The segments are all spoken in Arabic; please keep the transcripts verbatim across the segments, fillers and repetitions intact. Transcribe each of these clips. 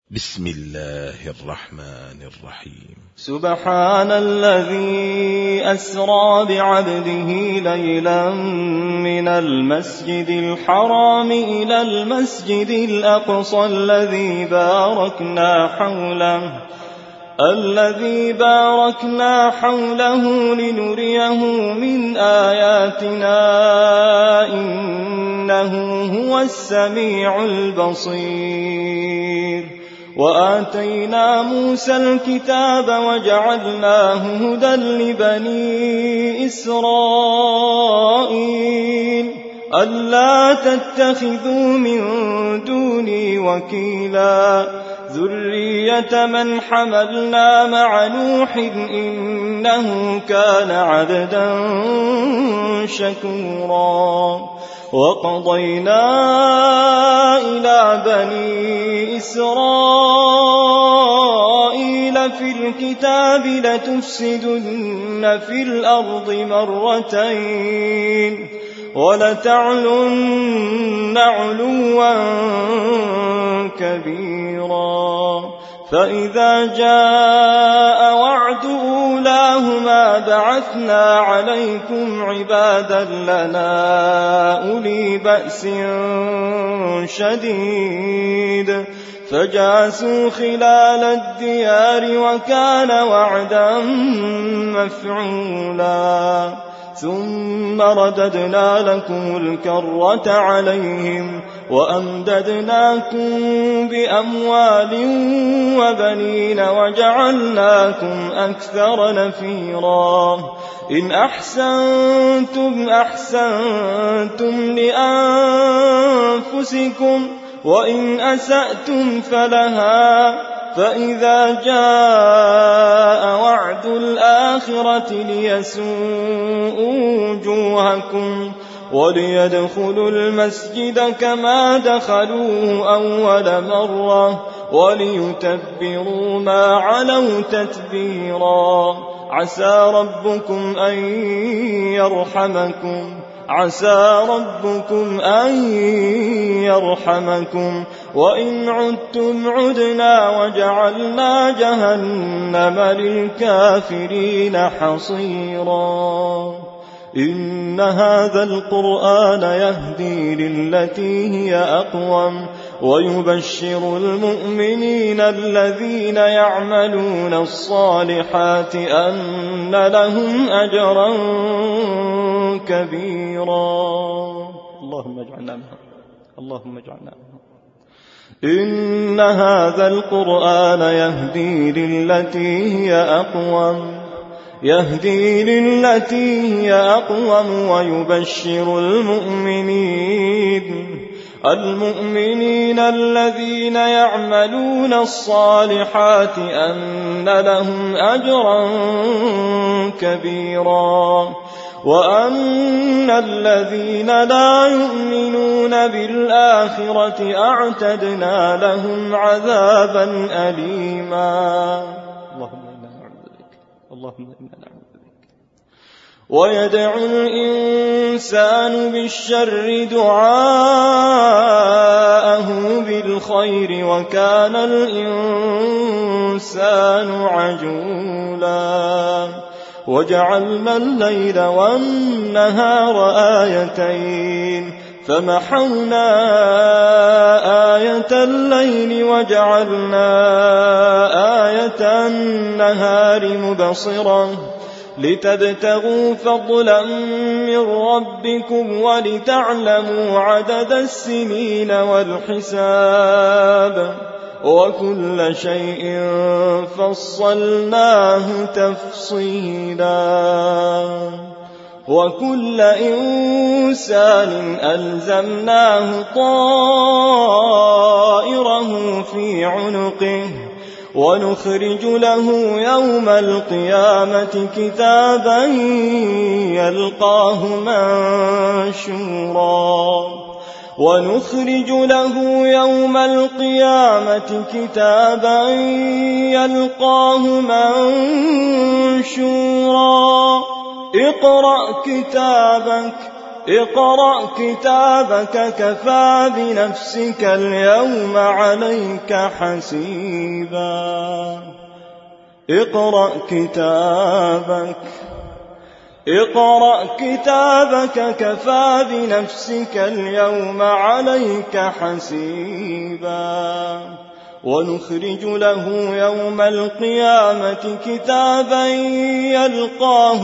بسم الله الرحمن الرحيم. سبحان الذي أسرى بعبده ليلا من المسجد الحرام إلى المسجد الأقصى الذي باركنا حوله الذي باركنا حوله لنريه من آياتنا إنه هو السميع البصير. وآتينا موسى الكتاب وجعلناه هدى لبني إسرائيل ألا تتخذوا من دوني وكيلا ذرية من حملنا مع نوح إنه كان عبدا شكورا. وقضينا إلى بني إسرائيل في الكتاب لتفسدن في الأرض مرتين ولتعلن علوا كبيرا. فإذا جاء وعد أولاهما بعثنا عليكم عبادا لنا أولي بأس شديد فجاسوا خلال الديار وكان وعدا مفعولا. ثم رددنا لكم الكرة عليهم وأمددناكم بأموال وبنين وجعلناكم أكثر نفيرا. إن أحسنتم أحسنتم لأنفسكم وإن أسأتم فلها. فإذا جاء وعد الآخرة ليسوءوا وجوهكم وليدخلوا المسجد كما دخلوه أول مرة وليتبروا ما علوا تتبيرا. عسى ربكم أن يرحمكم عسى ربكم أن يرحمكم وإن عدتم عدنا وجعلنا جهنم للكافرين حصيرا. إن هذا القرآن يهدي للتي هي أقوم ويبشر المؤمنين الذين يعملون الصالحات أن لهم أجرا كبيرا. اللهم اجعلنا منهم اللهم اجعلنا منهم. إن هذا القرآن يهدي للتي هي أقوم يهدي للتي هي أقوم ويبشر المؤمنين المؤمنين الذين يعملون الصالحات أن لهم أجرا كبيرا وأن الذين لا يؤمنون بالآخرة أعتدنا لهم عذابا أليما. اللهم إنا نعوذ بك اللهم إنا نعوذ بك. ويدعو الإنسان بالشر دعاءه بالخير وكان الإنسان عجولا. وجعلنا الليل والنهار آيتين فمحونا آية الليل وجعلنا آية النهار مبصرة لتبتغوا فضلا من ربكم ولتعلموا عدد السنين والحساب وكل شيء فصلناه تفصيلا. وكل إنسان ألزمناه طائره في عنقه ونخرج له يوم القيامة كتابا يلقاه منشورا ونخرج له يوم القيامة كتابا يلقاه منشورا. اقرأ كتابك اقرأ كتابك كفى بنفسك اليوم عليك حسيبا اقرأ كتابك اقرأ كتابك كفى بنفسك اليوم عليك حسيبا ونخرج له يوم القيامة كتابا يلقاه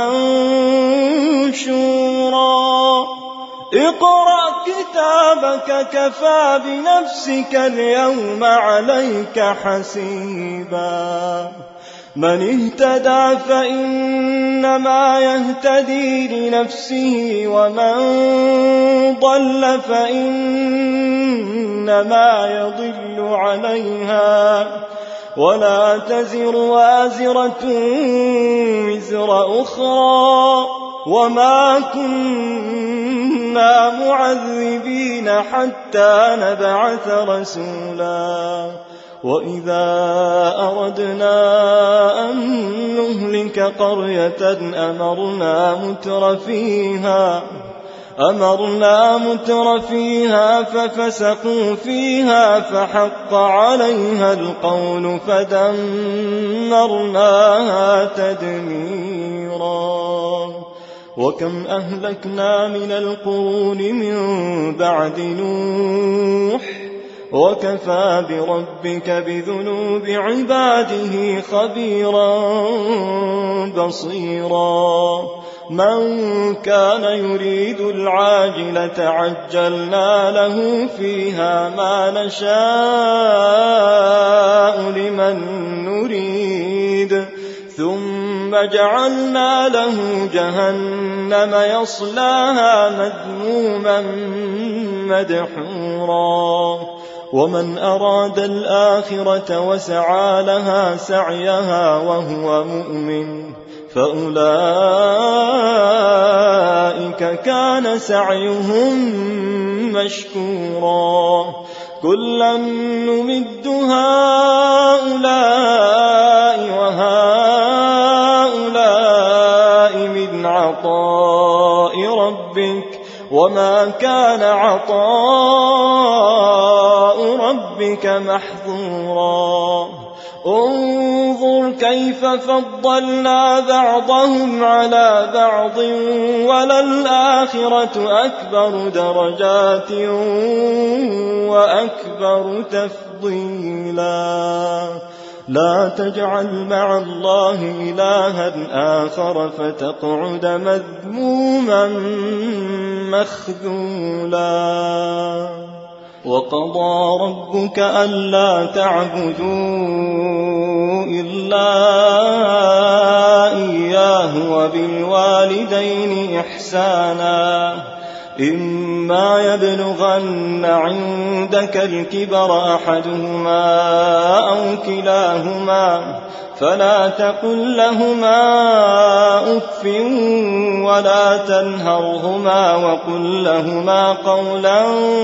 منشورا اقرأ كتابك كفى بنفسك اليوم عليك حسيبا من اهتدى فإنما يهتدي لنفسه ومن ضل فإنما يضل عليها ولا تزر وازرة وزر أخرى وما كنا معذبين حتى نبعث رسولا وإذا أردنا أن نهلك قرية أمرنا متر فيها أمرنا متر فيها ففسقوا فيها فحق عليها القول فدمرناها تدميرا وكم أهلكنا من القرون من بعد نوح وكفى بربك بذنوب عباده خبيرا بصيرا من كان يريد العاجلة عجلنا له فيها ما نشاء لمن نريد ثم جعلنا له جهنم يصلاها مذموما مدحورا ومن أراد الآخرة وسعى لها سعيها وهو مؤمن فأولئك كان سعيهم مشكورا كلا نمد هؤلاء وهؤلاء من عطاء ربك وما كان عطاء ربك محظورا انظر كيف فضلنا بعضهم على بعض وللآخرة أكبر درجات وأكبر تفضيلا لا تجعل مع الله إلها آخر فتقعد مذموما مخذولا وقضى ربك ألا تعبدوا إلا إياه وبالوالدين إحسانا إما يبلغن عندك الكبر أحدهما أو كلاهما فلا تقل لهما أف ولا تنهرهما وقل لهما قولا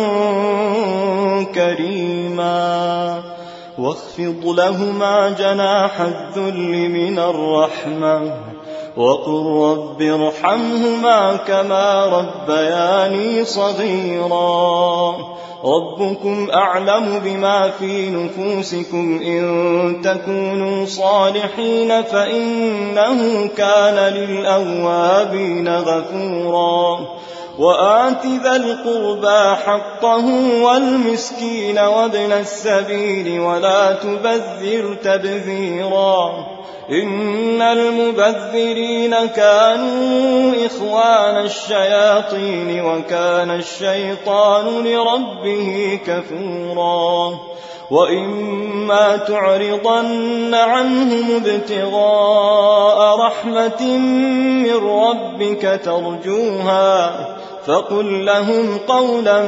كريما واخفض لهما جناح الذل من الرحمة وقل رب ارحمهما كما ربياني صغيرا ربكم أعلم بما في نفوسكم إن تكونوا صالحين فإنه كان للأوابين غفورا وآت ذا القربى حقه والمسكين وابن السبيل ولا تبذر تبذيرا إن المبذرين كانوا إخوان الشياطين وكان الشيطان لربه كفورا وإما تعرضن عنهم ابتغاء رحمة من ربك ترجوها فقل لهم قولا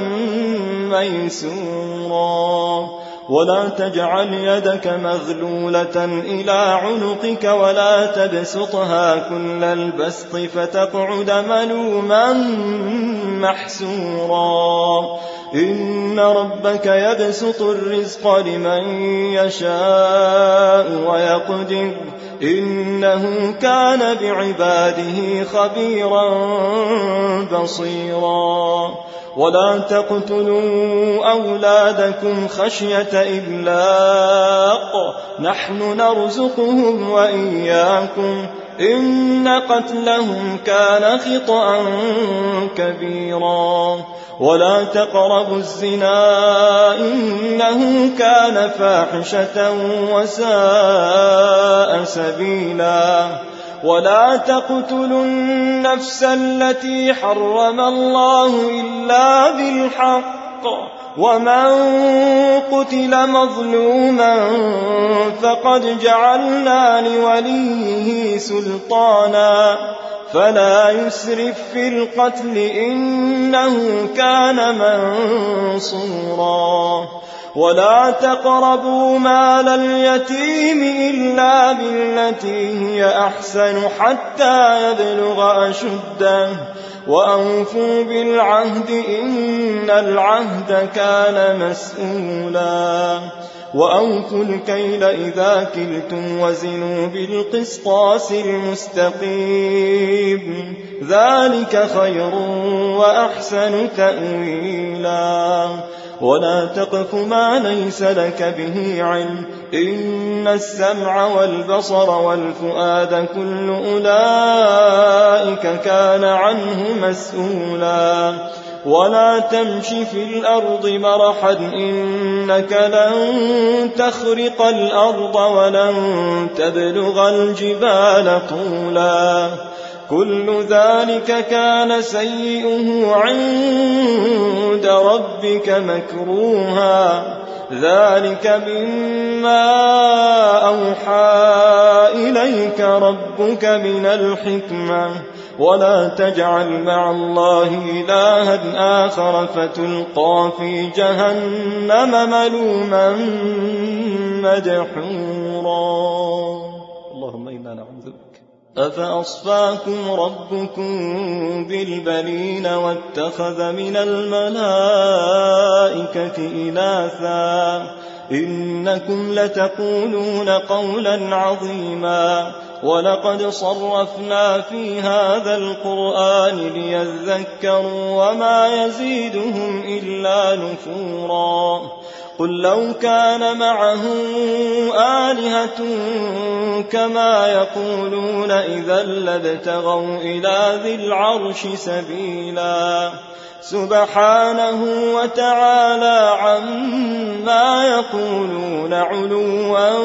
ميسورا ولا تجعل يدك مغلولة إلى عنقك ولا تبسطها كل البسط فتقعد ملوما محسورا إن ربك يبسط الرزق لمن يشاء ويقدر إنه كان بعباده خبيرا بصيرا ولا تقتلوا أولادكم خشية إملاق نحن نرزقهم وإياكم إن قتلهم كان خطأ كبيرا ولا تقربوا الزنا إنه كان فاحشة وساء سبيلا ولا تقتلوا النفس التي حرم الله إلا بالحق ومن قتل مظلوما فقد جعلنا لوليه سلطانا فلا يسرف في القتل إنه كان منصورا ولا تقربوا مال اليتيم إلا بالتي هي أحسن حتى يبلغ أشده وأوفوا بالعهد إن العهد كان مسؤولا وأوفوا الكيل إذا كلتم وزنوا بالقسطاس المستقيم ذلك خير وأحسن تأويلا ولا تقف ما ليس لك به علم إن السمع والبصر والفؤاد كل أولئك كان عنه مسؤولا ولا تمش في الأرض مرحا إنك لن تخرق الأرض ولن تبلغ الجبال طولا كل ذلك كان سيئه عند ربك مكروها ذلك مما أوحى إليك ربك من الحكمة ولا تجعل مع الله إلها آخر فتلقى في جهنم ملوما مدحورا اللهم إنا نعوذ بك أفأصفاكم ربكم بالبنين واتخذ من الملائكة إناثا إنكم لتقولون قولا عظيما ولقد صرفنا في هذا القرآن ليذكروا وما يزيدهم إلا نفورا قل لو كان معه آلهة كما يقولون إذا لابتغوا إلى ذي العرش سبيلا سبحانه وتعالى عما يقولون علوا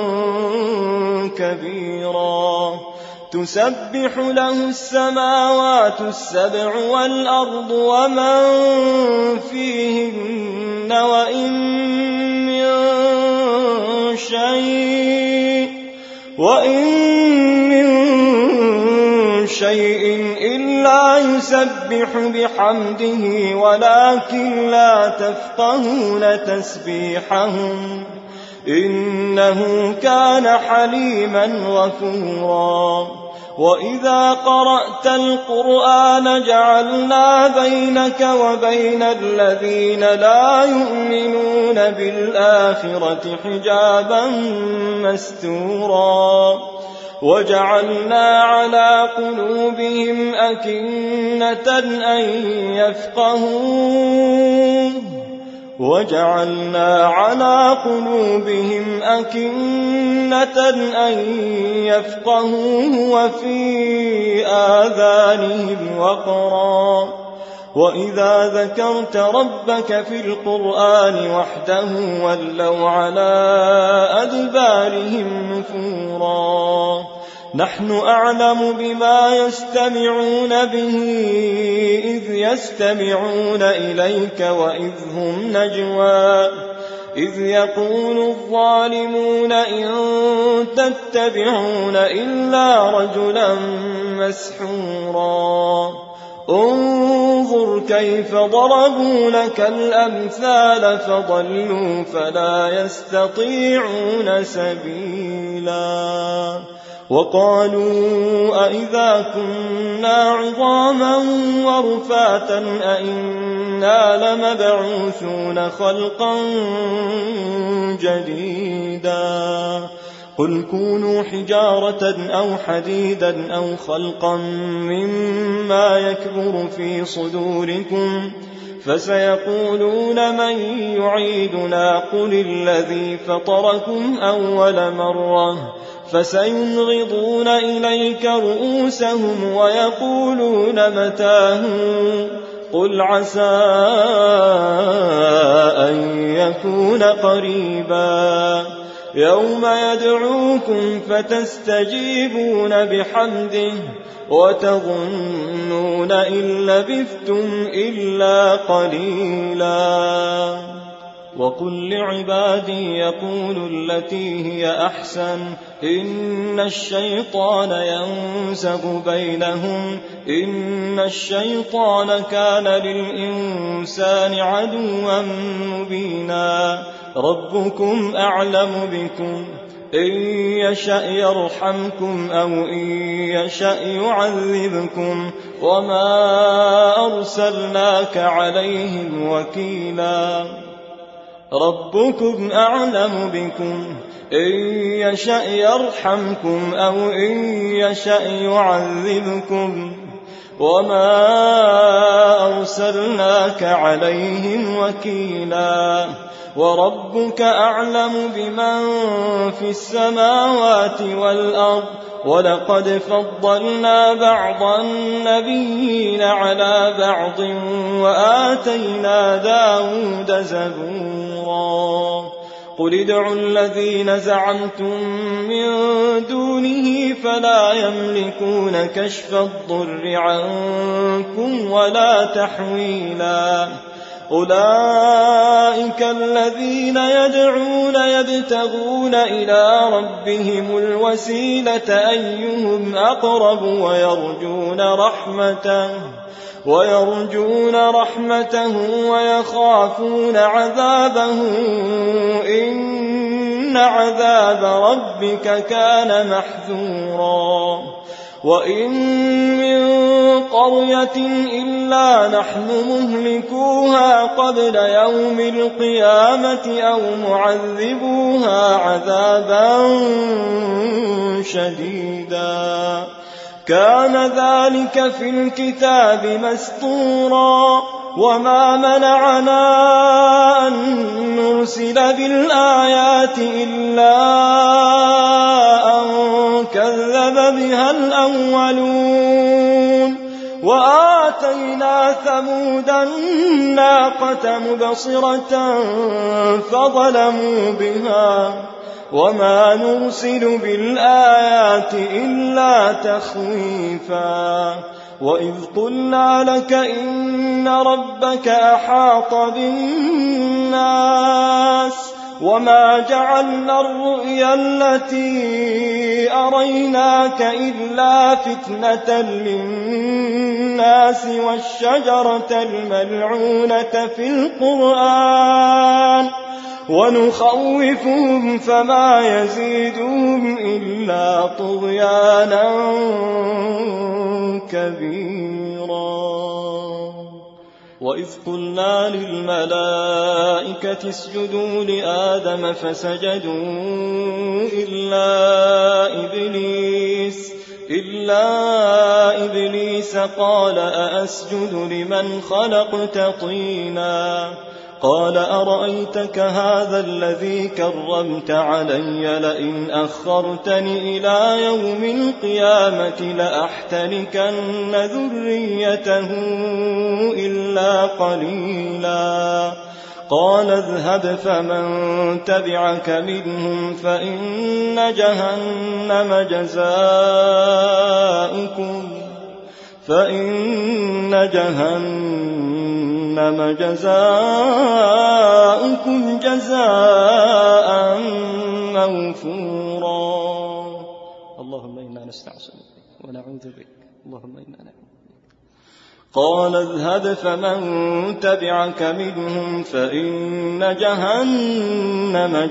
كبيرا تسبح له السماوات السبع والأرض ومن فيهن وإن من شيء وإن من شيء إلا يسبح بحمده ولكن لا تفقهون تسبيحهم إنه كان حليما غفورا وإذا قرأت القرآن جعلنا بينك وبين الذين لا يؤمنون بالآخرة حجابا مستورا وجعلنا على قلوبهم أكنة أن يفقهوا وجعلنا على قلوبهم أكنة أن يفقهوه وفي آذانهم وقرا وإذا ذكرت ربك في القرآن وحده ولوا على أدبارهم نفورا نحن أعلم بما يستمعون به إذ يستمعون إليك وإذ هم نجوى إذ يقول الظالمون إن تتبعون إلا رجلا مسحورا انظر كيف ضربوا لك الأمثال فضلوا فلا يستطيعون سبيلا وقالوا أئذا كنا عظاما ورفاتا أئنا إنا لمبعوثون خلقا جديدا قل كونوا حجارة أو حديدا أو خلقا مما يكبر في صدوركم فسيقولون من يعيدنا قل الذي فطركم أول مرة فسينغضون إليك رؤوسهم ويقولون متاه قل عسى أن يكون قريبا يوم يدعوكم فتستجيبون بحمده وتظنون إن لبثتم إلا قليلا وقل لعبادي يقولوا التي هي أحسن إن الشيطان ينزغ بينهم إن الشيطان كان للإنسان عدوا مبينا ربكم أعلم بكم إن يشأ يرحمكم أو إن يشأ يعذبكم وما أرسلناك عليهم وكيلا ربكم أعلم بكم إن يشأ يرحمكم أو إن يشأ يعذبكم وما أرسلناك عليهم وكيلا وربك أعلم بمن في السماوات والأرض ولقد فضلنا بعض النبيين على بعض وآتينا داود زبورا قل ادعوا الذين زعمتم من دونه فلا يملكون كشف الضر عنكم ولا تحويلا أولئك الذين يدعون يبتغون إلى ربهم الوسيلة أيهم أقرب ويرجون رحمته ويرجون رحمته ويخافون عذابه إن عذاب ربك كان محذورا وإن من قرية إلا نحن مهلكوها قبل يوم القيامة أو معذبوها عذابا شديدا كان ذلك في الكتاب مسطورا وما منعنا أن نرسل بالآيات إلا أن كذب بها الأولون وآتينا ثمود الناقة مبصرة فظلموا بها وما نرسل بالآيات إلا تخويفا وإذ قلنا لك إن ربك أحاط بالناس وما جعلنا الرؤيا التي أريناك إلا فتنة للناس والشجرة الملعونة في القرآن ونخوفهم فما يزيدهم إلا طغيانا كبيرا وإذ قلنا للملائكة اسجدوا لآدم فسجدوا إلا إبليس إلا إبليس قال أأسجد لمن خلقت طينا قال أرأيتك هذا الذي كرمت علي لئن أخرتني إلى يوم القيامة لأحتركن ذريته إلا قليلا قال اذهب فمن تبعك منهم فإن جهنم جزاؤكم فإن جهنم جزاؤكم جزاء موفورا اللهم إنا نستعصمك ونعوذ بك اللهم إنا نعوذ بك قال اذهب فمن تبعك منهم فإن جهنم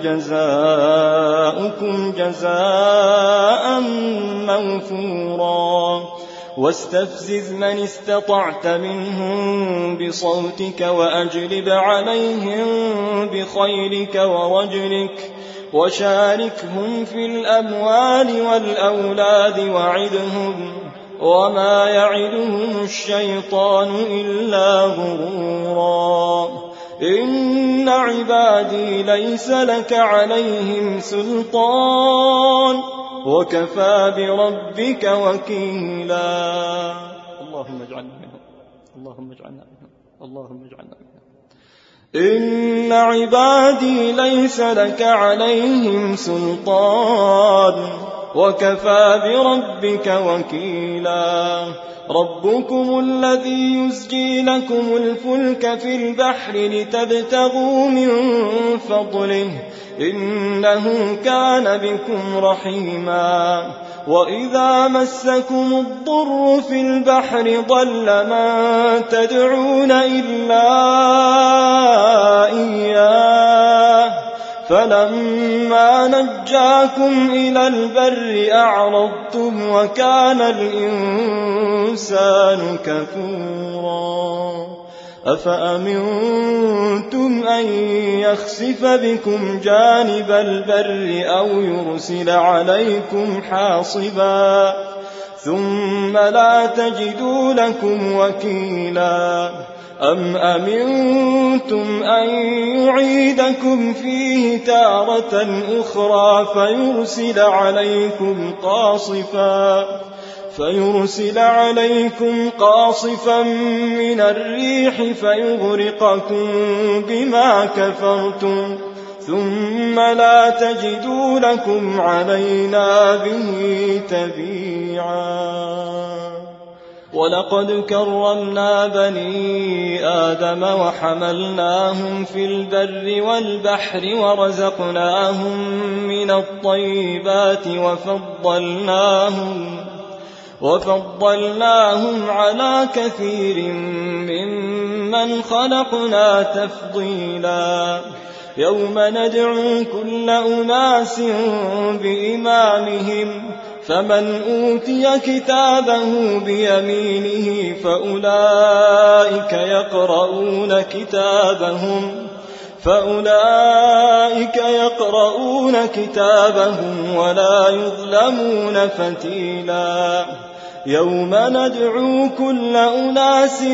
جزاؤكم جزاء موفورا واستفزز من استطعت منهم بصوتك وأجلب عليهم بخيلك ورجلك وشاركهم في الأموال والأولاد وعدهم وما يعدهم الشيطان إلا غرورا إن عبادي ليس لك عليهم سلطان وكفى بربك وكيلا. اللهم اجعلنا منهم اللهم اجعلنا منهم اللهم اجعلنا منهم. إن عبادي ليس لك عليهم سلطان وكفى بربك وكيلا. ربكم الذي يزجي لكم الفلك في البحر لتبتغوا من فضله إنه كان بكم رحيما. وإذا مسكم الضر في البحر ضل من تدعون إلا إياه فلما نجاكم إلى البر أعرضتم وكان الإنسان كفورا. أفأمنتم أن يخسف بكم جانب البر أو يرسل عليكم حاصبا ثم لا تجدوا لكم وكيلا. أم أمنتم أن يعيدكم فيه تارة أخرى فيرسل عليكم قاصفا فيرسل عليكم قاصفا من الريح فيغرقكم بما كفرتم ثم لا تجدوا لكم علينا به تبيعا. ولقد كرمنا بني آدم وحملناهم في البر والبحر ورزقناهم من الطيبات وفضلناهم وفضلناهم على كثير ممن خلقنا تفضيلا. يوم ندعو كل أناس بإمامهم فمن أوتي كتابه بيمينه فأولئك يقرؤون كتابهم فأولئك يقرؤون كتابهم ولا يظلمون فتيلا. يوم ندعو كل أناس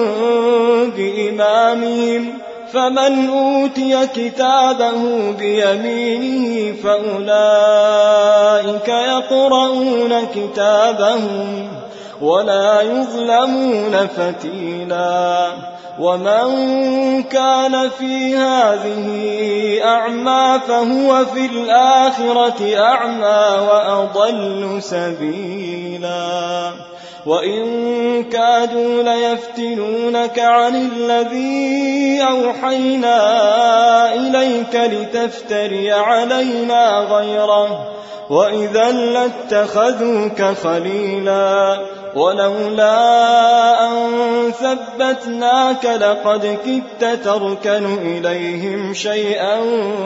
بإمامهم فمن أوتي كتابه بيمينه فأولئك يقرؤون كتابهم ولا يظلمون فتيلا. ومن كان في هذه أعمى فهو في الآخرة أعمى وأضل سبيلا. وإن كادوا ليفتنونك عن الذي أوحينا إليك لتفتري علينا غيره وإذا لاتخذوك خليلا. ولولا أن ثبتناك لقد كدت تركن إليهم شيئا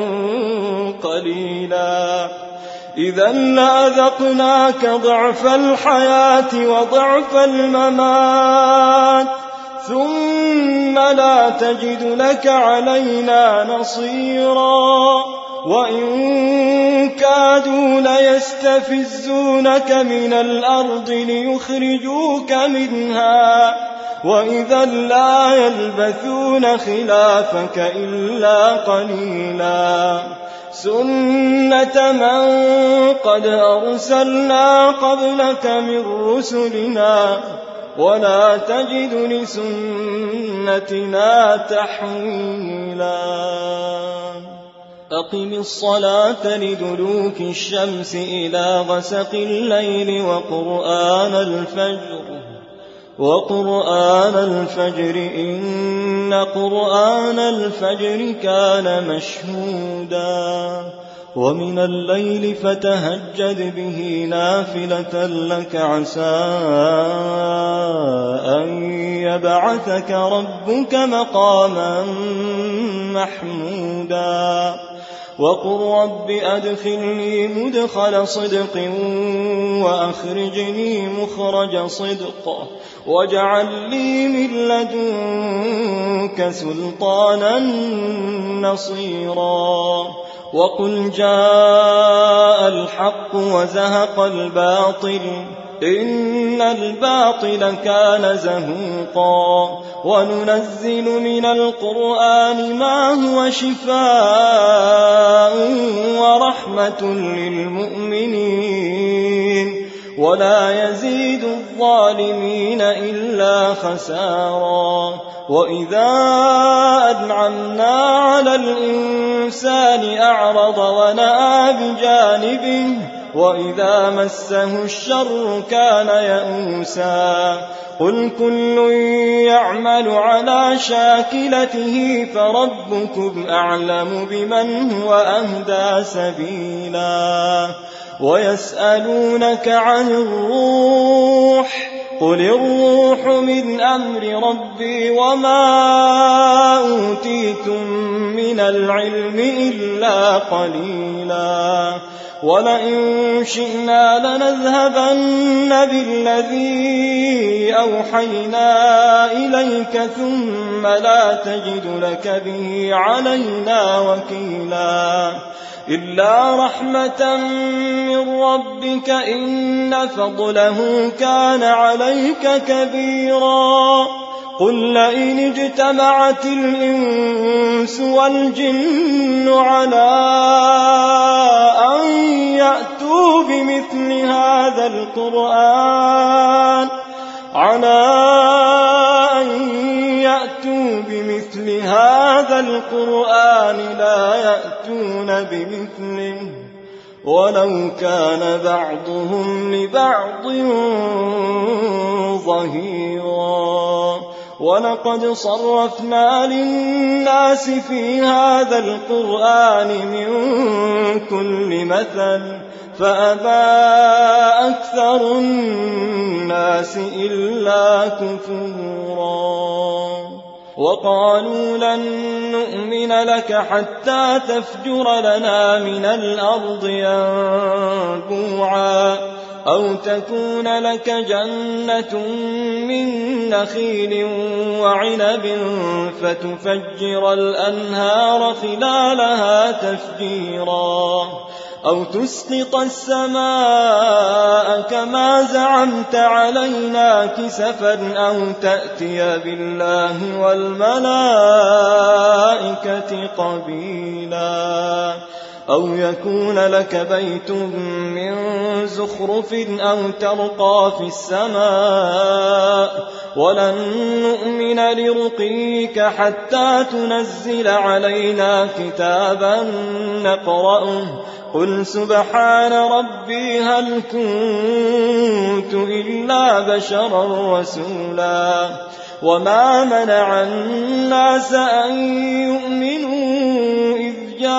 قليلا. إذا لأذقناك ضعف الحياة وضعف الممات ثم لا تجد لك علينا نصيرا. وإن كادوا ليستفزونك من الأرض ليخرجوك منها وإذا لا يلبثون خلافك إلا قليلا. سنة من قد أرسلنا قبلك من رسلنا ولا تجد لسنتنا تحويلا. أقم الصلاة لدلوك الشمس إلى غسق الليل وقرآن الفجر وقرآن الفجر إن قرآن الفجر كان مشهودا. ومن الليل فتهجد به نافلة لك عسى أن يبعثك ربك مقاما محمودا. وقل رب أدخلني مدخل صدق وأخرجني مخرج صدق واجعل لي من لدنك سلطانا نصيرا وقل جاء الحق وزهق الباطل إن الباطل كان زهوقا وننزل من القرآن ما هو شفاء ورحمة للمؤمنين ولا يزيد الظالمين إلا خسارا وإذا أنعمنا على الإنسان أعرض ونأى بجانبه وإذا مسه الشر كان يئوسا قل كل يعمل على شاكلته فربكم أعلم بمن هو أهدى سبيلا ويسألونك عن الروح قل الروح من أمر ربي وما أوتيتم من العلم إلا قليلا ولئن شئنا لنذهبن بالذي أوحينا إليك ثم لا تجد لك به علينا وكيلا إلا رحمة من ربك إن فضله كان عليك كبيرا قل لئن اجتمعت الإنس والجن على أن يأتوا بمثل هذا القرآن على أن يأتوا بمثل هذا القرآن لا يأتون بمثله ولو كان بعضهم لبعض ظهيرا ولقد صرفنا للناس في هذا القرآن من كل مثل فأبى أكثر الناس إلا كفورا وقالوا لن نؤمن لك حتى تفجر لنا من الأرض ينبوعا أو تكون لك جنة من نخيل وعنب فتفجر الأنهار خلالها تفجيرا أو تسقط السماء كما زعمت علينا كسفا أو تأتي بالله والملائكة قبيلا أو يكون لك بيت من زخرف أو ترقى في السماء ولن نؤمن لرقيك حتى تنزل علينا كتابا نقرأه قل سبحان ربي هل كنت إلا بشرا رسولا وما منع الناس أن يؤمنوا إذ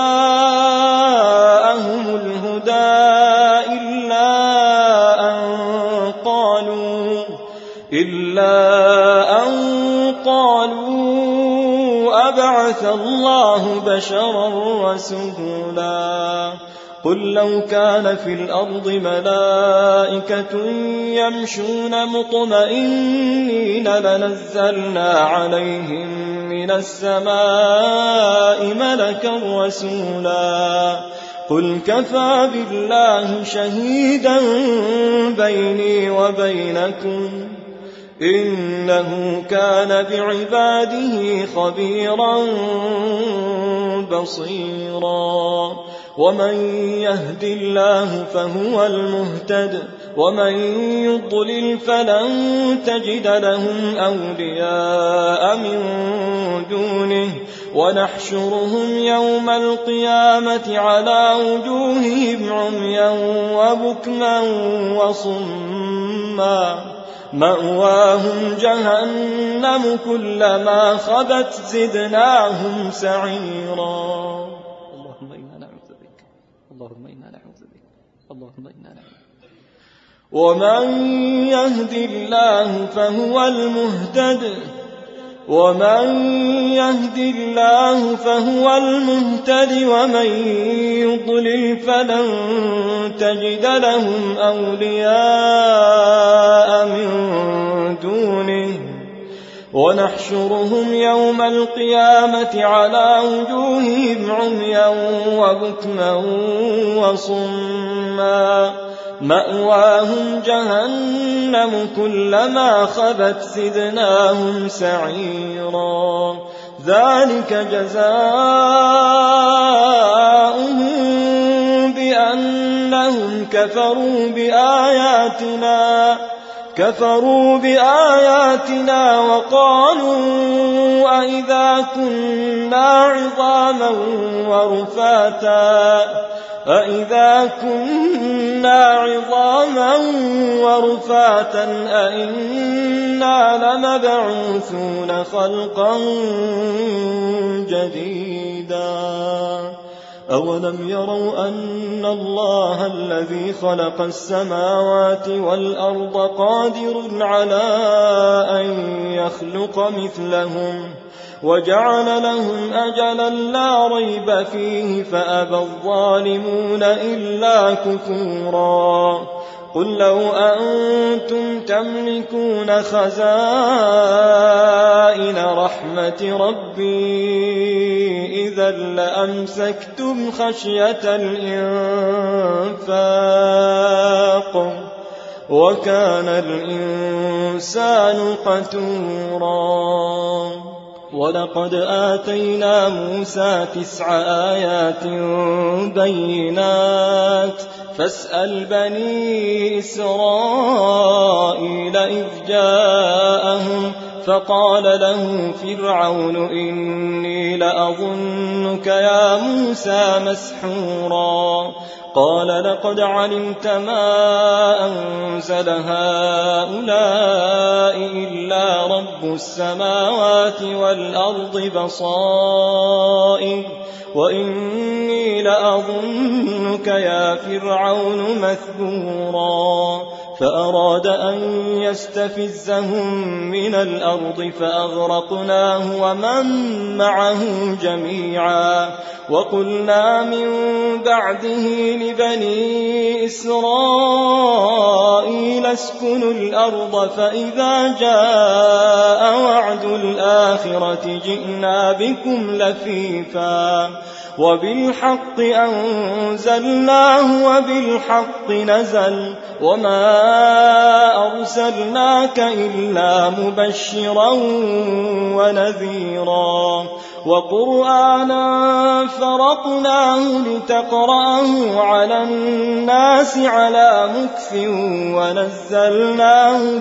جاءهم الهدى إلا أن قالوا إلا أن قالوا أبعث الله بشرا رسولا قل لو كان في الأرض ملائكة يمشون مطمئنين لنزلنا عليهم من السماء ملكا رسولا قل كفى بالله شهيدا بيني وبينكم إنه كان بعباده خبيرا بصيرا ومن يهد الله فهو المهتد ومن يضلل فلن تجد لهم أولياء من دونه ونحشرهم يوم القيامة على وجوههم عميا وبكما وصما مأواهم جهنم كلما خبت زدناهم سعيرا اللهم إنا نعوذ بك اللهم إنا نعوذ بك اللهم إنا نعوذ بك ومن يهد الله فهو المهتد ومن يهد الله فهو المهتد ومن يضلل فلن تجد لهم أولياء من دونه ونحشرهم يوم القيامة على وجوههم عميا وبكما وصما مأواهم جهنم كلما خبت زدناهم سعيرا ذلك جزاؤهم بأنهم كفروا بآياتنا كفروا بآياتنا وقالوا أئذا كنا عظاما ورفاتا أئذا كنا عظاما ورفاتا أئنا لمبعوثون خلقا جديدا أولم يروا أن الله الذي خلق السماوات والأرض قادر على أن يخلق مثلهم وجعل لهم أجلا لا ريب فيه فأبى الظالمون إلا كفورا قل لو أنتم تملكون خزائن رحمة ربي إذا لأمسكتم خشية الإنفاق وكان الإنسان قتورا ولقد آتينا موسى تسع آيات بينات فاسأل بني إسرائيل إذ جاءهم فقال له فرعون إني لأظنك يا موسى مسحورا قال لقد علمت ما أنزل هؤلاء إلا رب السماوات والأرض بصائر وإني لأظنك يا فرعون مثبورا فأراد أن يستفزهم من الأرض فأغرقناه ومن معه جميعا وقلنا من بعده لبني إسرائيل اسكنوا الأرض فإذا جاء وعد الآخرة جئنا بكم لفيفا وبالحق أنزلناه وبالحق نزل وما أرسلناك إلا مبشرا ونذيرا وقرآنا فرقناه لتقرأه على الناس على مكث ونزلناه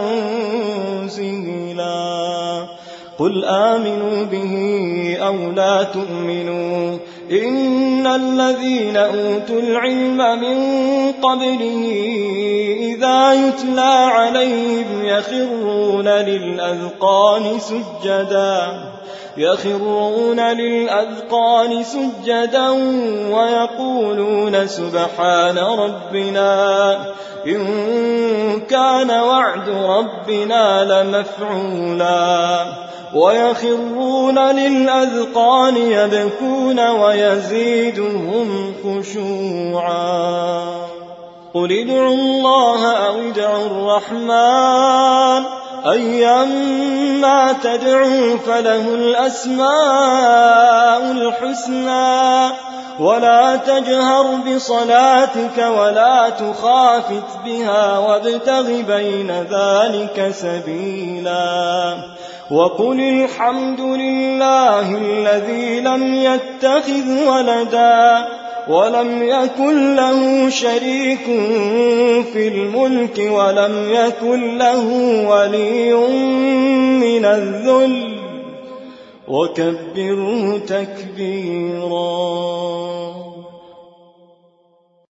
تنزيلا قل آمنوا به أو لا تؤمنوا إن الذين أوتوا العلم من قبله إذا يتلى عليهم يخرون للأذقان سجدا يخرون للأذقان سجدا ويقولون سبحان ربنا إن كان وعد ربنا لمفعولا ويخرون للأذقان يبكون ويزيدهم خشوعا قل ادعوا الله أو ادعوا الرحمن أيما تدعوا فله الأسماء الحسنى ولا تجهر بصلاتك ولا تخافت بها وابتغ بين ذلك سبيلا وقل الحمد لله الذي لم يتخذ ولدا ولم يكن له شريك في الملك ولم يكن له ولي من الذل وكبره تكبيرا